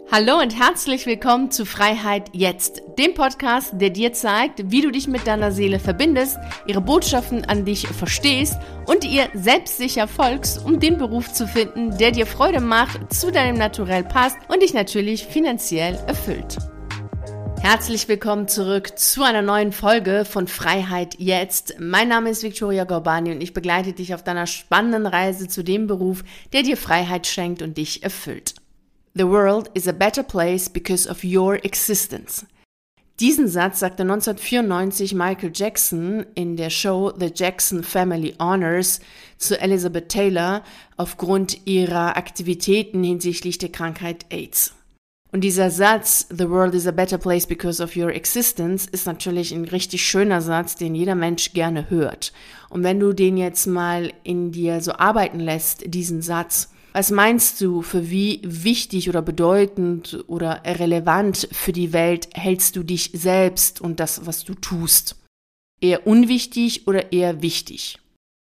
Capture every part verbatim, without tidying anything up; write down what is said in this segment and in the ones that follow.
Hallo und herzlich willkommen zu Freiheit jetzt, dem Podcast, der dir zeigt, wie du dich mit deiner Seele verbindest, ihre Botschaften an dich verstehst und ihr selbstsicher folgst, um den Beruf zu finden, der dir Freude macht, zu deinem Naturell passt und dich natürlich finanziell erfüllt. Herzlich willkommen zurück zu einer neuen Folge von Freiheit jetzt. Mein Name ist Victoria Gorbani und ich begleite dich auf deiner spannenden Reise zu dem Beruf, der dir Freiheit schenkt und dich erfüllt. The world is a better place because of your existence. Diesen Satz sagte neunzehnhundertvierundneunzig Michael Jackson in der Show The Jackson Family Honors zu Elizabeth Taylor aufgrund ihrer Aktivitäten hinsichtlich der Krankheit AIDS. Und dieser Satz, The world is a better place because of your existence, ist natürlich ein richtig schöner Satz, den jeder Mensch gerne hört. Und wenn du den jetzt mal in dir so arbeiten lässt, diesen Satz, was meinst du, für wie wichtig oder bedeutend oder relevant für die Welt hältst du dich selbst und das, was du tust? Eher unwichtig oder eher wichtig?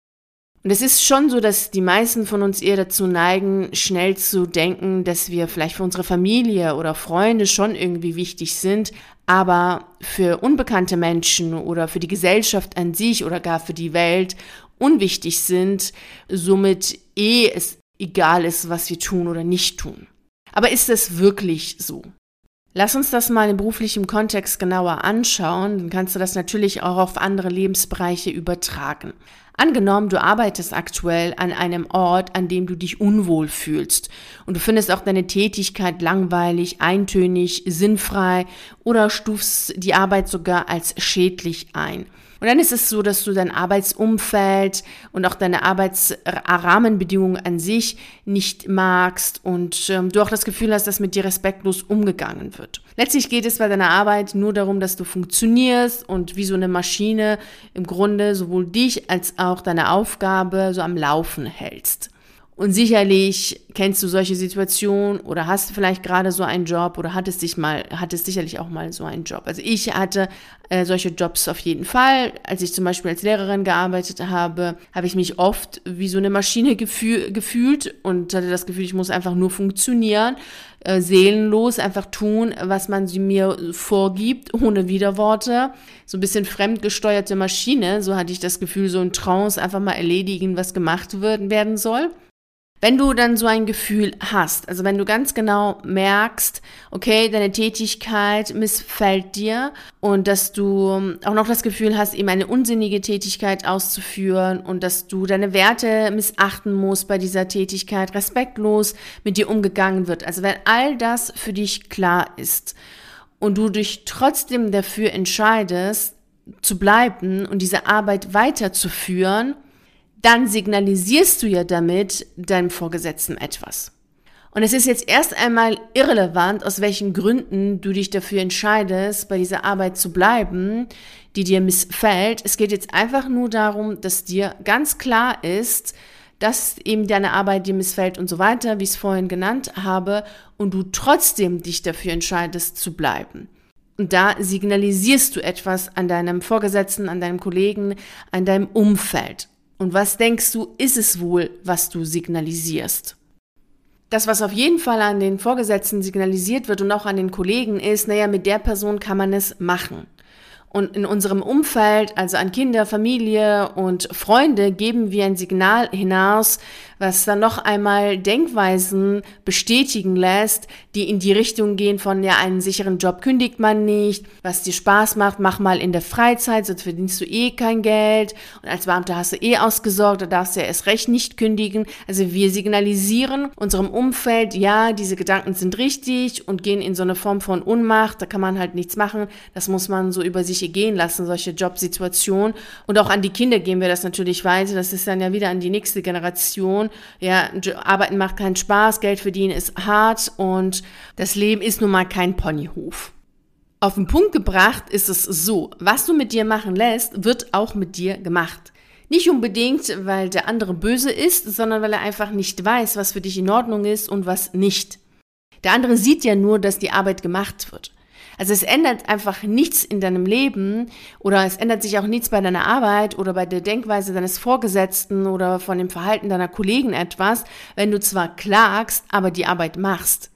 Und es ist schon so, dass die meisten von uns eher dazu neigen, schnell zu denken, dass wir vielleicht für unsere Familie oder Freunde schon irgendwie wichtig sind, aber für unbekannte Menschen oder für die Gesellschaft an sich oder gar für die Welt unwichtig sind, somit eh es egal ist, was wir tun oder nicht tun. Aber ist es wirklich so? Lass uns das mal in beruflichem Kontext genauer anschauen, dann kannst du das natürlich auch auf andere Lebensbereiche übertragen. Angenommen, du arbeitest aktuell an einem Ort, an dem du dich unwohl fühlst und du findest auch deine Tätigkeit langweilig, eintönig, sinnfrei oder stufst die Arbeit sogar als schädlich ein. Und dann ist es so, dass du dein Arbeitsumfeld und auch deine Arbeitsrahmenbedingungen an sich nicht magst und ähm, du auch das Gefühl hast, dass mit dir respektlos umgegangen wird. Letztlich geht es bei deiner Arbeit nur darum, dass du funktionierst und wie so eine Maschine im Grunde sowohl dich als auch deine Aufgabe so am Laufen hältst. Und sicherlich kennst du solche Situationen oder hast vielleicht gerade so einen Job oder hattest dich mal, hattest sicherlich auch mal so einen Job. Also ich hatte äh, solche Jobs auf jeden Fall. Als ich zum Beispiel als Lehrerin gearbeitet habe, habe ich mich oft wie so eine Maschine gefühl, gefühlt und hatte das Gefühl, ich muss einfach nur funktionieren, äh, seelenlos einfach tun, was man sie mir vorgibt, ohne Widerworte. So ein bisschen fremdgesteuerte Maschine, so hatte ich das Gefühl, so ein Trance, einfach mal erledigen, was gemacht wird, werden soll. Wenn du dann so ein Gefühl hast, also wenn du ganz genau merkst, okay, deine Tätigkeit missfällt dir und dass du auch noch das Gefühl hast, eben eine unsinnige Tätigkeit auszuführen und dass du deine Werte missachten musst bei dieser Tätigkeit, respektlos mit dir umgegangen wird. Also wenn all das für dich klar ist und du dich trotzdem dafür entscheidest, zu bleiben und diese Arbeit weiterzuführen, dann signalisierst du ja damit deinem Vorgesetzten etwas. Und es ist jetzt erst einmal irrelevant, aus welchen Gründen du dich dafür entscheidest, bei dieser Arbeit zu bleiben, die dir missfällt. Es geht jetzt einfach nur darum, dass dir ganz klar ist, dass eben deine Arbeit dir missfällt und so weiter, wie ich es vorhin genannt habe, und du trotzdem dich dafür entscheidest, zu bleiben. Und da signalisierst du etwas an deinem Vorgesetzten, an deinem Kollegen, an deinem Umfeld. Und was denkst du, ist es wohl, was du signalisierst? Das, was auf jeden Fall an den Vorgesetzten signalisiert wird und auch an den Kollegen ist, naja, mit der Person kann man es machen. Und in unserem Umfeld, also an Kinder, Familie und Freunde, geben wir ein Signal hinaus, was dann noch einmal Denkweisen bestätigen lässt, die in die Richtung gehen von, ja, einen sicheren Job kündigt man nicht, was dir Spaß macht, mach mal in der Freizeit, sonst verdienst du eh kein Geld und als Beamter hast du eh ausgesorgt, da darfst du ja erst recht nicht kündigen. Also wir signalisieren unserem Umfeld, ja, diese Gedanken sind richtig und gehen in so eine Form von Ohnmacht, da kann man halt nichts machen, das muss man so über sich gehen lassen, solche Jobsituationen. Und auch an die Kinder geben wir das natürlich weiter, das ist dann ja wieder an die nächste Generation. Ja, Arbeiten macht keinen Spaß, Geld verdienen ist hart und das Leben ist nun mal kein Ponyhof. Auf den Punkt gebracht ist es so, was du mit dir machen lässt, wird auch mit dir gemacht. Nicht unbedingt, weil der andere böse ist, sondern weil er einfach nicht weiß, was für dich in Ordnung ist und was nicht. Der andere sieht ja nur, dass die Arbeit gemacht wird. Also es ändert einfach nichts in deinem Leben oder es ändert sich auch nichts bei deiner Arbeit oder bei der Denkweise deines Vorgesetzten oder von dem Verhalten deiner Kollegen etwas, wenn du zwar klagst, aber die Arbeit machst.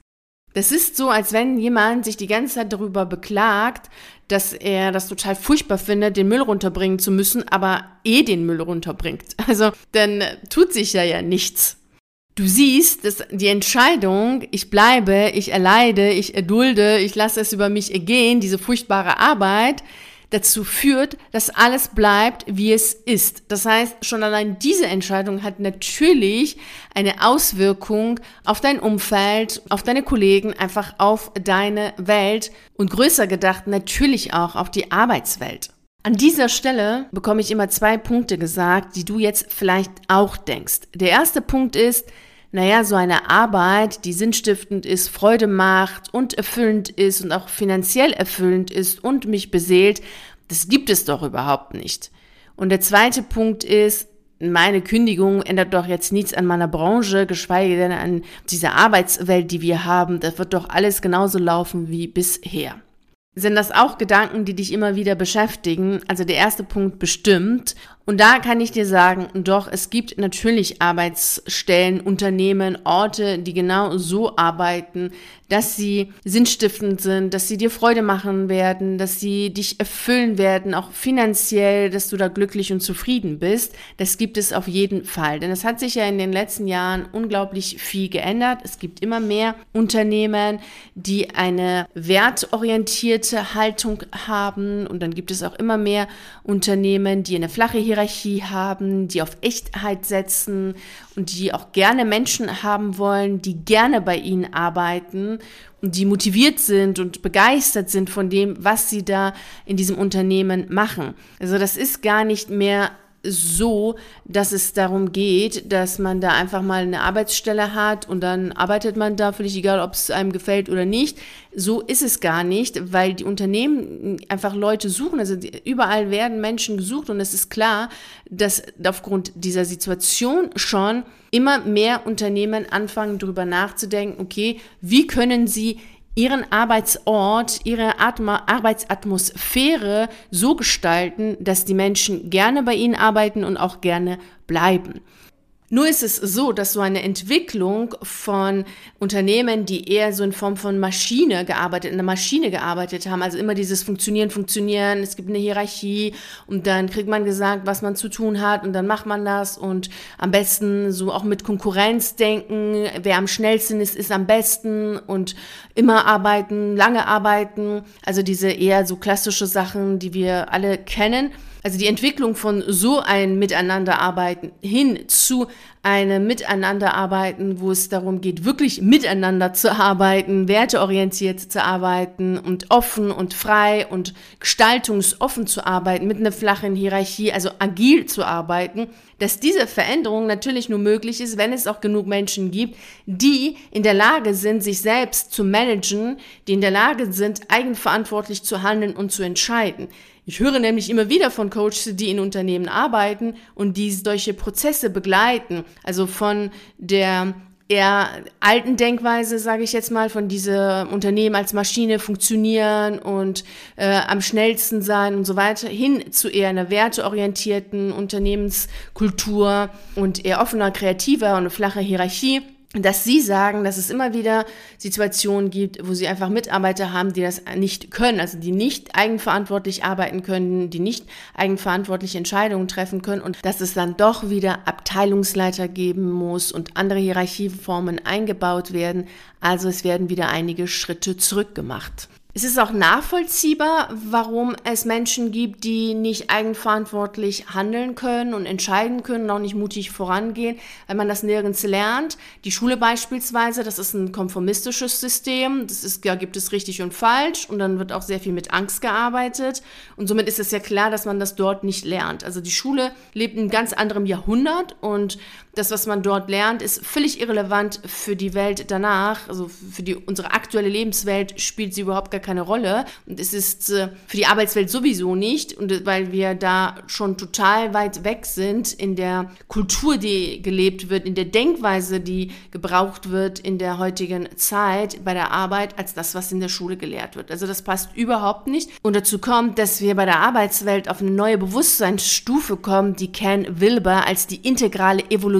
Das ist so, als wenn jemand sich die ganze Zeit darüber beklagt, dass er das total furchtbar findet, den Müll runterbringen zu müssen, aber eh den Müll runterbringt. Also dann tut sich ja ja nichts. Du siehst, dass die Entscheidung, ich bleibe, ich erleide, ich erdulde, ich lasse es über mich ergehen, diese furchtbare Arbeit, dazu führt, dass alles bleibt, wie es ist. Das heißt, schon allein diese Entscheidung hat natürlich eine Auswirkung auf dein Umfeld, auf deine Kollegen, einfach auf deine Welt und größer gedacht natürlich auch auf die Arbeitswelt. An dieser Stelle bekomme ich immer zwei Punkte gesagt, die du jetzt vielleicht auch denkst. Der erste Punkt ist, naja, so eine Arbeit, die sinnstiftend ist, Freude macht und erfüllend ist und auch finanziell erfüllend ist und mich beseelt, das gibt es doch überhaupt nicht. Und der zweite Punkt ist, meine Kündigung ändert doch jetzt nichts an meiner Branche, geschweige denn an dieser Arbeitswelt, die wir haben. Das wird doch alles genauso laufen wie bisher. Sind das auch Gedanken, die dich immer wieder beschäftigen? Also der erste Punkt bestimmt. Und da kann ich dir sagen, doch, es gibt natürlich Arbeitsstellen, Unternehmen, Orte, die genau so arbeiten, dass sie sinnstiftend sind, dass sie dir Freude machen werden, dass sie dich erfüllen werden, auch finanziell, dass du da glücklich und zufrieden bist. Das gibt es auf jeden Fall. Denn es hat sich ja in den letzten Jahren unglaublich viel geändert. Es gibt immer mehr Unternehmen, die eine wertorientierte Haltung haben. Und dann gibt es auch immer mehr Unternehmen, die eine flache Hierarchie haben, die auf Echtheit setzen und die auch gerne Menschen haben wollen, die gerne bei ihnen arbeiten und die motiviert sind und begeistert sind von dem, was sie da in diesem Unternehmen machen. Also das ist gar nicht mehr so, dass es darum geht, dass man da einfach mal eine Arbeitsstelle hat und dann arbeitet man da, völlig egal, ob es einem gefällt oder nicht. So ist es gar nicht, weil die Unternehmen einfach Leute suchen. Also überall werden Menschen gesucht und es ist klar, dass aufgrund dieser Situation schon immer mehr Unternehmen anfangen, darüber nachzudenken, okay, wie können sie ihren Arbeitsort, ihre Atma- Arbeitsatmosphäre so gestalten, dass die Menschen gerne bei ihnen arbeiten und auch gerne bleiben. Nur ist es so, dass so eine Entwicklung von Unternehmen, die eher so in Form von Maschine gearbeitet, in der Maschine gearbeitet haben, also immer dieses Funktionieren, Funktionieren, es gibt eine Hierarchie und dann kriegt man gesagt, was man zu tun hat und dann macht man das und am besten so auch mit Konkurrenz denken, wer am schnellsten ist, ist am besten und immer arbeiten, lange arbeiten, also diese eher so klassische Sachen, die wir alle kennen. Also die Entwicklung von so einem Miteinanderarbeiten hin zu einem Miteinanderarbeiten, wo es darum geht, wirklich miteinander zu arbeiten, werteorientiert zu arbeiten und offen und frei und gestaltungsoffen zu arbeiten, mit einer flachen Hierarchie, also agil zu arbeiten, dass diese Veränderung natürlich nur möglich ist, wenn es auch genug Menschen gibt, die in der Lage sind, sich selbst zu managen, die in der Lage sind, eigenverantwortlich zu handeln und zu entscheiden. Ich höre nämlich immer wieder von Coaches, die in Unternehmen arbeiten und die solche Prozesse begleiten. Also von der eher alten Denkweise, sage ich jetzt mal, von dieser Unternehmen als Maschine funktionieren und äh, am schnellsten sein und so weiter, hin zu eher einer werteorientierten Unternehmenskultur und eher offener, kreativer und eine flache Hierarchie. Dass sie sagen, dass es immer wieder Situationen gibt, wo sie einfach Mitarbeiter haben, die das nicht können, also die nicht eigenverantwortlich arbeiten können, die nicht eigenverantwortlich Entscheidungen treffen können und dass es dann doch wieder Abteilungsleiter geben muss und andere Hierarchieformen eingebaut werden. Also es werden wieder einige Schritte zurückgemacht. Es ist auch nachvollziehbar, warum es Menschen gibt, die nicht eigenverantwortlich handeln können und entscheiden können und auch nicht mutig vorangehen, weil man das nirgends lernt. Die Schule beispielsweise, das ist ein konformistisches System, das ist, ja, gibt es richtig und falsch und dann wird auch sehr viel mit Angst gearbeitet und somit ist es ja klar, dass man das dort nicht lernt. Also die Schule lebt in einem ganz anderen Jahrhundert und das, was man dort lernt, ist völlig irrelevant für die Welt danach, also für die, unsere aktuelle Lebenswelt spielt sie überhaupt gar keine Rolle und es ist äh, für die Arbeitswelt sowieso nicht und weil wir da schon total weit weg sind in der Kultur, die gelebt wird, in der Denkweise, die gebraucht wird in der heutigen Zeit bei der Arbeit, als das, was in der Schule gelehrt wird. Also das passt überhaupt nicht und dazu kommt, dass wir bei der Arbeitswelt auf eine neue Bewusstseinsstufe kommen, die Ken Wilber als die integrale Evolution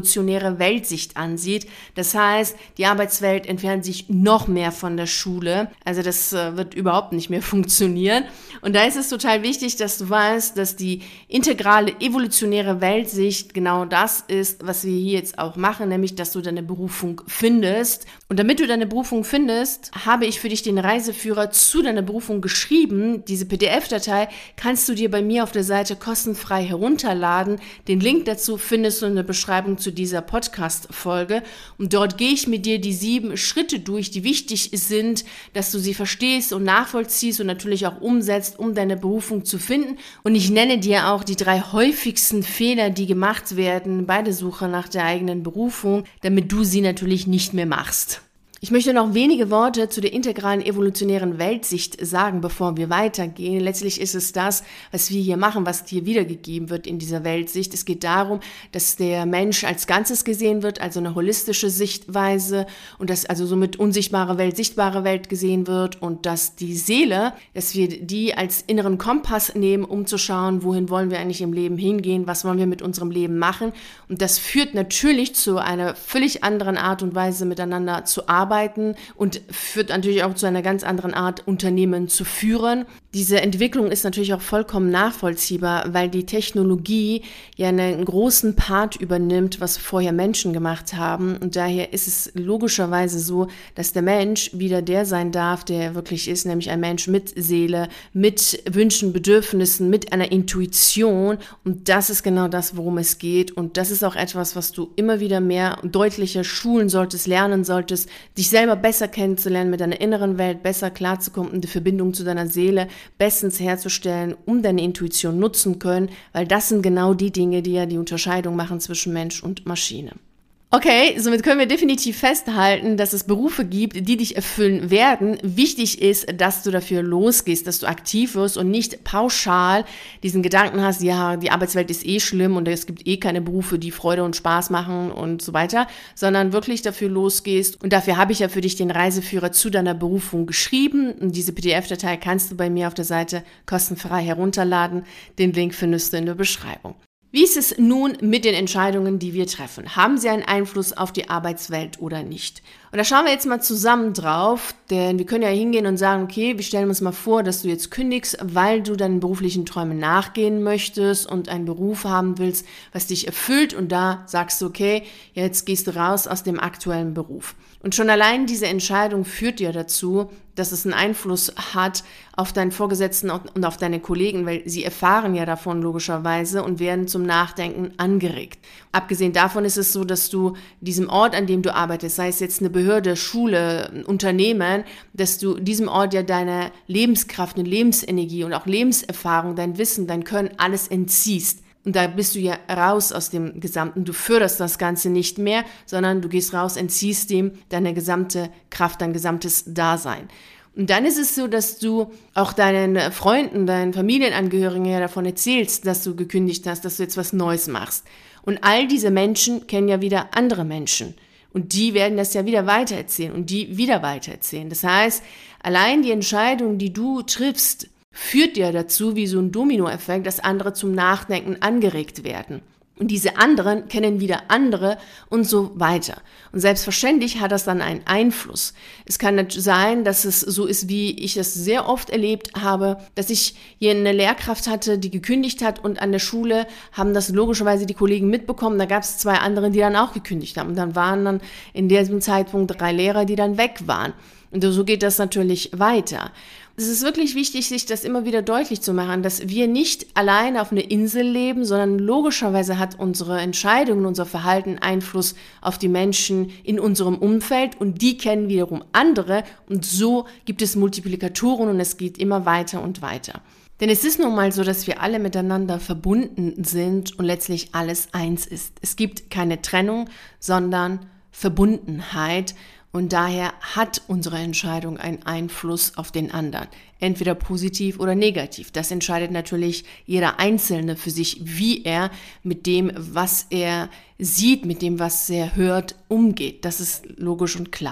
evolutionäre Weltsicht ansieht. Das heißt, die Arbeitswelt entfernt sich noch mehr von der Schule. Also das äh, wird überhaupt nicht mehr funktionieren. Und da ist es total wichtig, dass du weißt, dass die integrale evolutionäre Weltsicht genau das ist, was wir hier jetzt auch machen, nämlich, dass du deine Berufung findest. Und damit du deine Berufung findest, habe ich für dich den Reiseführer zu deiner Berufung geschrieben. Diese P D F-Datei kannst du dir bei mir auf der Seite kostenfrei herunterladen. Den Link dazu findest du in der Beschreibung zu dieser Podcast-Folge. Und dort gehe ich mit dir die sieben Schritte durch, die wichtig sind, dass du sie verstehst und nachvollziehst und natürlich auch umsetzt, um deine Berufung zu finden. Und ich nenne dir auch die drei häufigsten Fehler, die gemacht werden bei der Suche nach der eigenen Berufung, damit du sie natürlich nicht mehr machst. Ich möchte noch wenige Worte zu der integralen evolutionären Weltsicht sagen, bevor wir weitergehen. Letztlich ist es das, was wir hier machen, was dir wiedergegeben wird in dieser Weltsicht. Es geht darum, dass der Mensch als Ganzes gesehen wird, also eine holistische Sichtweise und dass also somit unsichtbare Welt, sichtbare Welt gesehen wird und dass die Seele, dass wir die als inneren Kompass nehmen, um zu schauen, wohin wollen wir eigentlich im Leben hingehen, was wollen wir mit unserem Leben machen. Und das führt natürlich zu einer völlig anderen Art und Weise, miteinander zu arbeiten. Und führt natürlich auch zu einer ganz anderen Art, Unternehmen zu führen. Diese Entwicklung ist natürlich auch vollkommen nachvollziehbar, weil die Technologie ja einen großen Part übernimmt, was vorher Menschen gemacht haben. Und daher ist es logischerweise so, dass der Mensch wieder der sein darf, der er wirklich ist, nämlich ein Mensch mit Seele, mit Wünschen, Bedürfnissen, mit einer Intuition. Und das ist genau das, worum es geht. Und das ist auch etwas, was du immer wieder mehr und deutlicher schulen solltest, lernen solltest, dich selber besser kennenzulernen, mit deiner inneren Welt besser klarzukommen und die Verbindung zu deiner Seele bestens herzustellen, um deine Intuition nutzen können, weil das sind genau die Dinge, die ja die Unterscheidung machen zwischen Mensch und Maschine. Okay, somit können wir definitiv festhalten, dass es Berufe gibt, die dich erfüllen werden. Wichtig ist, dass du dafür losgehst, dass du aktiv wirst und nicht pauschal diesen Gedanken hast, ja, die Arbeitswelt ist eh schlimm und es gibt eh keine Berufe, die Freude und Spaß machen und so weiter, sondern wirklich dafür losgehst. Und dafür habe ich ja für dich den Reiseführer zu deiner Berufung geschrieben. Und diese P D F-Datei kannst du bei mir auf der Seite kostenfrei herunterladen. Den Link findest du in der Beschreibung. Wie ist es nun mit den Entscheidungen, die wir treffen? Haben sie einen Einfluss auf die Arbeitswelt oder nicht? Und da schauen wir jetzt mal zusammen drauf, denn wir können ja hingehen und sagen, okay, wir stellen uns mal vor, dass du jetzt kündigst, weil du deinen beruflichen Träumen nachgehen möchtest und einen Beruf haben willst, was dich erfüllt und da sagst du, okay, jetzt gehst du raus aus dem aktuellen Beruf. Und schon allein diese Entscheidung führt dir dazu, dass es einen Einfluss hat auf deinen Vorgesetzten und auf deine Kollegen, weil sie erfahren ja davon logischerweise und werden zum Nachdenken angeregt. Abgesehen davon ist es so, dass du diesem Ort, an dem du arbeitest, sei es jetzt eine Behörde, Schule, ein Unternehmen, dass du diesem Ort ja deine Lebenskraft und Lebensenergie und auch Lebenserfahrung, dein Wissen, dein Können, alles entziehst. Und da bist du ja raus aus dem Gesamten. Du förderst das Ganze nicht mehr, sondern du gehst raus, entziehst dem deine gesamte Kraft, dein gesamtes Dasein. Und dann ist es so, dass du auch deinen Freunden, deinen Familienangehörigen ja davon erzählst, dass du gekündigt hast, dass du jetzt was Neues machst. Und all diese Menschen kennen ja wieder andere Menschen. Und die werden das ja wieder weitererzählen und die wieder weitererzählen. Das heißt, allein die Entscheidung, die du triffst, führt ja dazu, wie so ein Dominoeffekt, dass andere zum Nachdenken angeregt werden. Und diese anderen kennen wieder andere und so weiter. Und selbstverständlich hat das dann einen Einfluss. Es kann sein, dass es so ist, wie ich es sehr oft erlebt habe, dass ich hier eine Lehrkraft hatte, die gekündigt hat und an der Schule haben das logischerweise die Kollegen mitbekommen. Da gab es zwei andere, die dann auch gekündigt haben. Und dann waren dann in diesem Zeitpunkt drei Lehrer, die dann weg waren. Und so geht das natürlich weiter. Es ist wirklich wichtig, sich das immer wieder deutlich zu machen, dass wir nicht alleine auf einer Insel leben, sondern logischerweise hat unsere Entscheidung, unser Verhalten Einfluss auf die Menschen in unserem Umfeld und die kennen wiederum andere und so gibt es Multiplikatoren und es geht immer weiter und weiter. Denn es ist nun mal so, dass wir alle miteinander verbunden sind und letztlich alles eins ist. Es gibt keine Trennung, sondern Verbundenheit. Und daher hat unsere Entscheidung einen Einfluss auf den anderen, entweder positiv oder negativ. Das entscheidet natürlich jeder Einzelne für sich, wie er mit dem, was er sieht, mit dem, was er hört, umgeht. Das ist logisch und klar.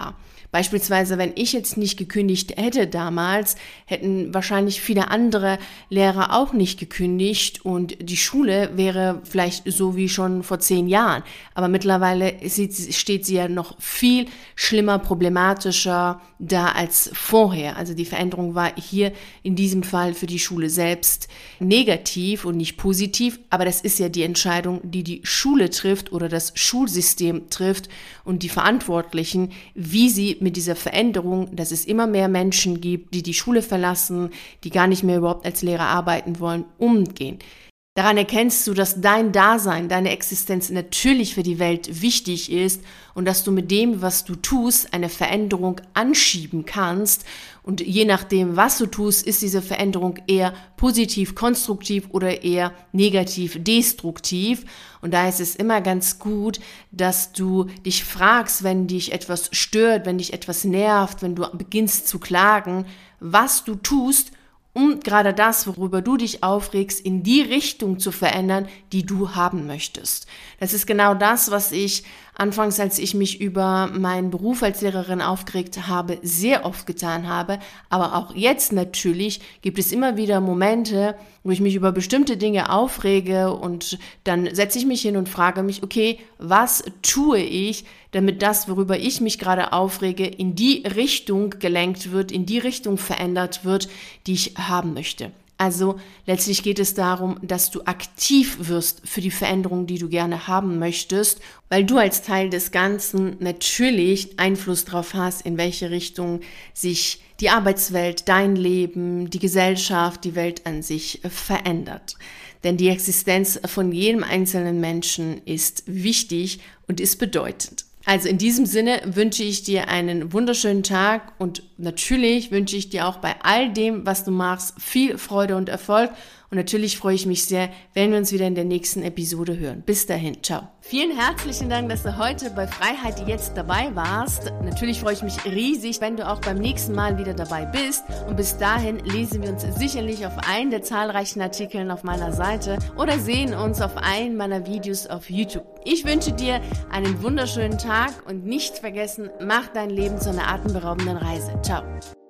Beispielsweise, wenn ich jetzt nicht gekündigt hätte damals, hätten wahrscheinlich viele andere Lehrer auch nicht gekündigt und die Schule wäre vielleicht so wie schon vor zehn Jahren. Aber mittlerweile steht sie ja noch viel schlimmer, problematischer da als vorher. Also die Veränderung war hier in diesem Fall für die Schule selbst negativ und nicht positiv, aber das ist ja die Entscheidung, die die Schule trifft oder das Schulsystem trifft und die Verantwortlichen, wie sie mit dieser Veränderung, dass es immer mehr Menschen gibt, die die Schule verlassen, die gar nicht mehr überhaupt als Lehrer arbeiten wollen, umgehen. Daran erkennst du, dass dein Dasein, deine Existenz natürlich für die Welt wichtig ist und dass du mit dem, was du tust, eine Veränderung anschieben kannst. Und je nachdem, was du tust, ist diese Veränderung eher positiv, konstruktiv oder eher negativ, destruktiv. Und da ist es immer ganz gut, dass du dich fragst, wenn dich etwas stört, wenn dich etwas nervt, wenn du beginnst zu klagen, was du tust, um gerade das, worüber du dich aufregst, in die Richtung zu verändern, die du haben möchtest. Das ist genau das, was ich anfangs, als ich mich über meinen Beruf als Lehrerin aufgeregt habe, sehr oft getan habe. Aber auch jetzt natürlich gibt es immer wieder Momente, wo ich mich über bestimmte Dinge aufrege und dann setze ich mich hin und frage mich, okay, was tue ich, damit das, worüber ich mich gerade aufrege, in die Richtung gelenkt wird, in die Richtung verändert wird, die ich haben möchte. Also letztlich geht es darum, dass du aktiv wirst für die Veränderung, die du gerne haben möchtest, weil du als Teil des Ganzen natürlich Einfluss darauf hast, in welche Richtung sich die Arbeitswelt, dein Leben, die Gesellschaft, die Welt an sich verändert. Denn die Existenz von jedem einzelnen Menschen ist wichtig und ist bedeutend. Also in diesem Sinne wünsche ich dir einen wunderschönen Tag und natürlich wünsche ich dir auch bei all dem, was du machst, viel Freude und Erfolg. Und natürlich freue ich mich sehr, wenn wir uns wieder in der nächsten Episode hören. Bis dahin, ciao. Vielen herzlichen Dank, dass du heute bei Freiheit jetzt dabei warst. Natürlich freue ich mich riesig, wenn du auch beim nächsten Mal wieder dabei bist. Und bis dahin lesen wir uns sicherlich auf einen der zahlreichen Artikeln auf meiner Seite oder sehen uns auf einen meiner Videos auf YouTube. Ich wünsche dir einen wunderschönen Tag und nicht vergessen, mach dein Leben zu einer atemberaubenden Reise. Ciao.